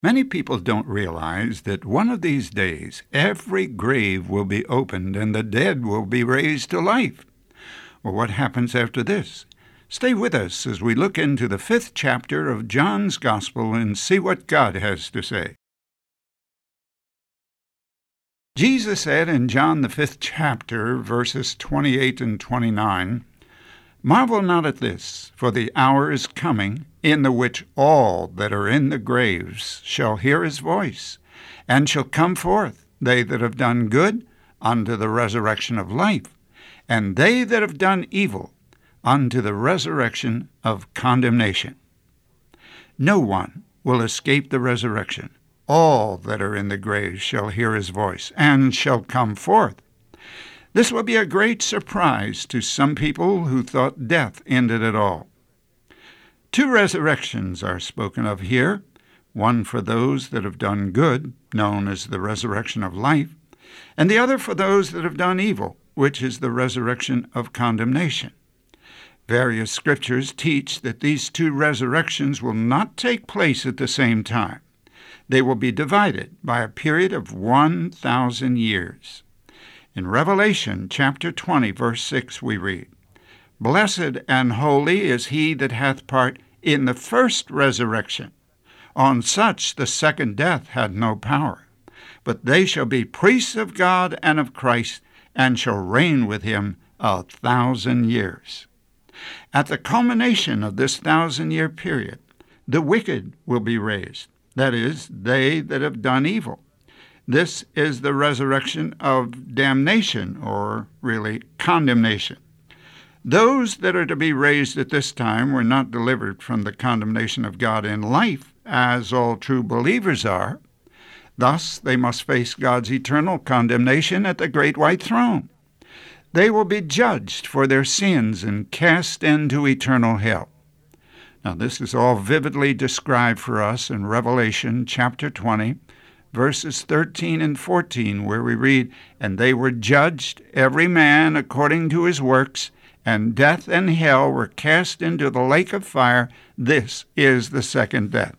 Many people don't realize that one of these days every grave will be opened and the dead will be raised to life. Well, what happens after this? Stay with us as we look into the 5th chapter of John's Gospel and see what God has to say. Jesus said in John the 5th chapter, verses 28 and 29, "Marvel not at this, for the hour is coming, in the which all that are in the graves shall hear his voice, and shall come forth, they that have done good, unto the resurrection of life, and they that have done evil, unto the resurrection of condemnation." No one will escape the resurrection. All that are in the graves shall hear his voice, and shall come forth. This will be a great surprise to some people who thought death ended it all. 2 resurrections are spoken of here, one for those that have done good, known as the resurrection of life, and the other for those that have done evil, which is the resurrection of condemnation. Various scriptures teach that these 2 resurrections will not take place at the same time. They will be divided by a period of 1,000 years. In Revelation chapter 20, verse 6, we read, "Blessed and holy is he that hath part in the first resurrection. On such the second death had no power. But they shall be priests of God and of Christ, and shall reign with him 1,000 years." At the culmination of this 1,000-year period, the wicked will be raised, that is, they that have done evil. This is the resurrection of damnation, or really condemnation. Those that are to be raised at this time were not delivered from the condemnation of God in life, as all true believers are. Thus, they must face God's eternal condemnation at the great white throne. They will be judged for their sins and cast into eternal hell. Now, this is all vividly described for us in Revelation chapter 20, verses 13 and 14, where we read, "And they were judged, every man according to his works, and death and hell were cast into the lake of fire. This is the second death."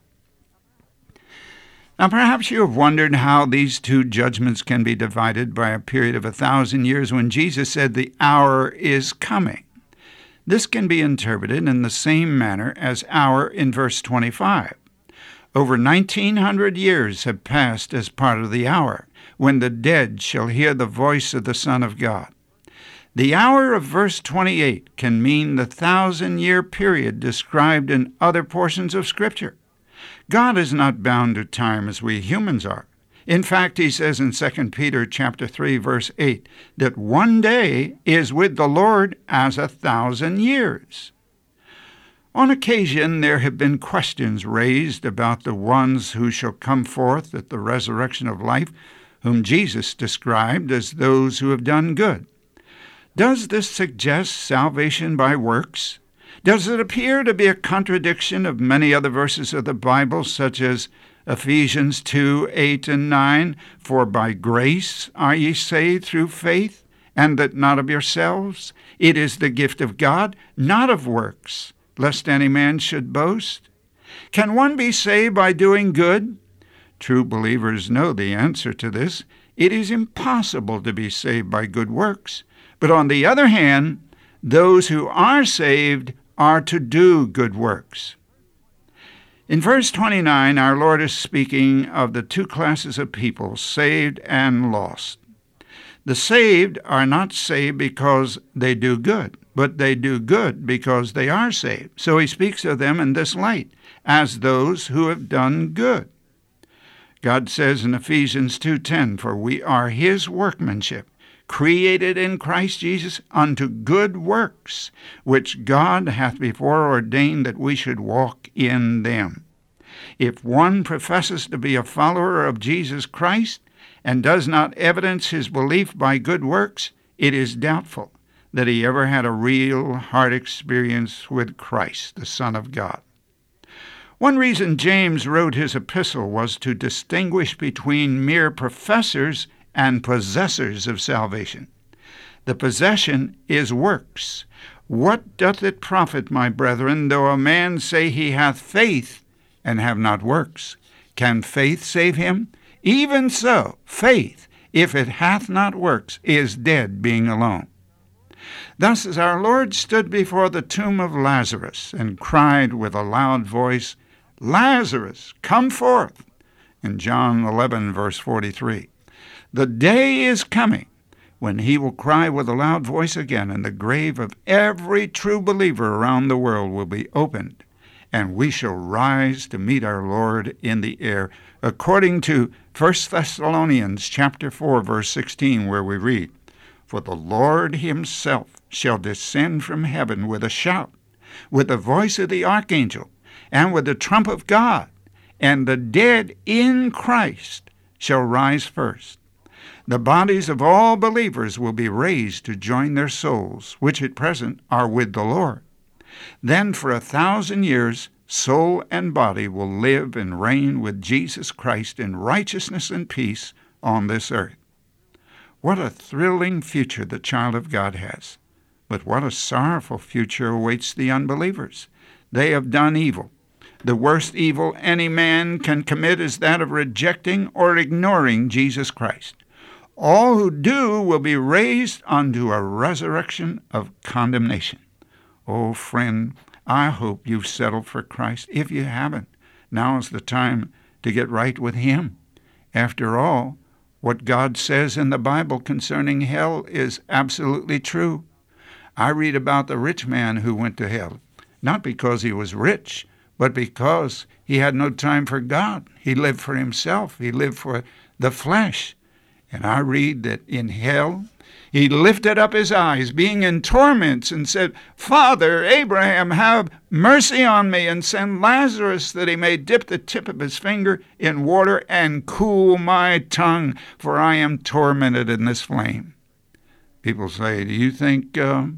Now, perhaps you have wondered how these 2 judgments can be divided by a period of 1,000 years when Jesus said the hour is coming. This can be interpreted in the same manner as hour in verse 25. Over 1,900 years have passed as part of the hour, when the dead shall hear the voice of the Son of God. The hour of verse 28 can mean the 1,000-year period described in other portions of Scripture. God is not bound to time as we humans are. In fact, he says in 2 Peter chapter 3, verse 8, that one day is with the Lord as 1,000 years. On occasion, there have been questions raised about the ones who shall come forth at the resurrection of life, whom Jesus described as those who have done good. Does this suggest salvation by works? Does it appear to be a contradiction of many other verses of the Bible, such as Ephesians 2, 8 and 9, "For by grace are ye saved through faith, and that not of yourselves? It is the gift of God, not of works, lest any man should boast." Can one be saved by doing good? True believers know the answer to this. It is impossible to be saved by good works. But on the other hand, those who are saved are to do good works. In verse 29, our Lord is speaking of the 2 classes of people, saved and lost. The saved are not saved because they do good, but they do good because they are saved. So he speaks of them in this light, as those who have done good. God says in Ephesians 2:10, "For we are his workmanship, created in Christ Jesus unto good works, which God hath before ordained that we should walk in them." If one professes to be a follower of Jesus Christ and does not evidence his belief by good works, it is doubtful that he ever had a real heart experience with Christ, the Son of God. One reason James wrote his epistle was to distinguish between mere professors and possessors of salvation. The possession is works. What doth it profit, my brethren, though a man say he hath faith and have not works? Can faith save him? Even so, faith, if it hath not works, is dead being alone. Thus as our Lord stood before the tomb of Lazarus and cried with a loud voice, Lazarus, come forth, in John 11, verse 43, the day is coming when he will cry with a loud voice again, and the grave of every true believer around the world will be opened, and we shall rise to meet our Lord in the air, according to 1 Thessalonians chapter 4, verse 16, where we read, For the Lord himself shall descend from heaven with a shout, with the voice of the archangel, and with the trump of God, and the dead in Christ shall rise first. The bodies of all believers will be raised to join their souls, which at present are with the Lord. Then for 1,000 years, soul and body will live and reign with Jesus Christ in righteousness and peace on this earth. What a thrilling future the child of God has. But what a sorrowful future awaits the unbelievers. They have done evil. The worst evil any man can commit is that of rejecting or ignoring Jesus Christ. All who do will be raised unto a resurrection of condemnation. Oh, friend, I hope you've settled for Christ. If you haven't, now is the time to get right with him. After all, what God says in the Bible concerning hell is absolutely true. I read about the rich man who went to hell, not because he was rich, but because he had no time for God. He lived for himself. He lived for the flesh. And I read that in hell, he lifted up his eyes, being in torments, and said, Father, Abraham, have mercy on me, and send Lazarus that he may dip the tip of his finger in water and cool my tongue, for I am tormented in this flame. People say, do you think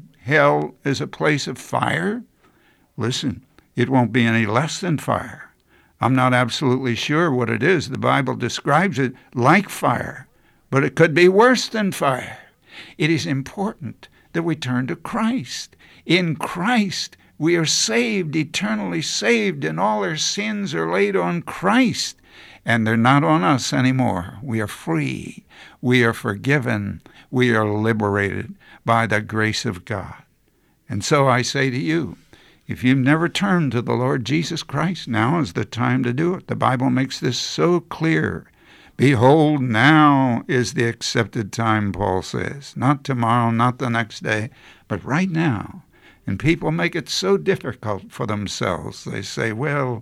hell is a place of fire? Listen, it won't be any less than fire. I'm not absolutely sure what it is. The Bible describes it like fire, but it could be worse than fire. It is important that we turn to Christ. In Christ, we are saved, eternally saved, and all our sins are laid on Christ. And they're not on us anymore. We are free. We are forgiven. We are liberated by the grace of God. And so I say to you, if you've never turned to the Lord Jesus Christ, now is the time to do it. The Bible makes this so clear. Behold, now is the accepted time, Paul says. Not tomorrow, not the next day, but right now. And people make it so difficult for themselves. They say, well,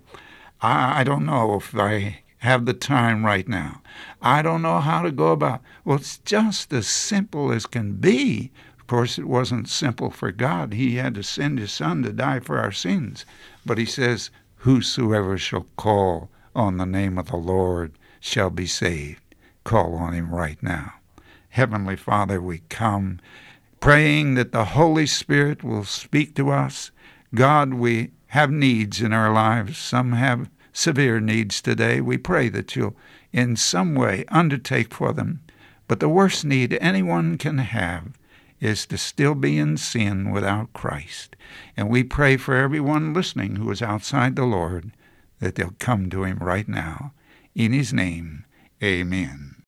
I don't know if I have the time right now. I don't know how to go about. Well, it's just as simple as can be. Of course, it wasn't simple for God. He had to send his Son to die for our sins. But he says, whosoever shall call on the name of the Lord shall be saved. Call on him right now. Heavenly Father, we come praying that the Holy Spirit will speak to us. God, we have needs in our lives. Some have severe needs today. We pray that you'll in some way undertake for them. But the worst need anyone can have is to still be in sin without Christ. And we pray for everyone listening who is outside the Lord that they'll come to him right now. In his name, amen.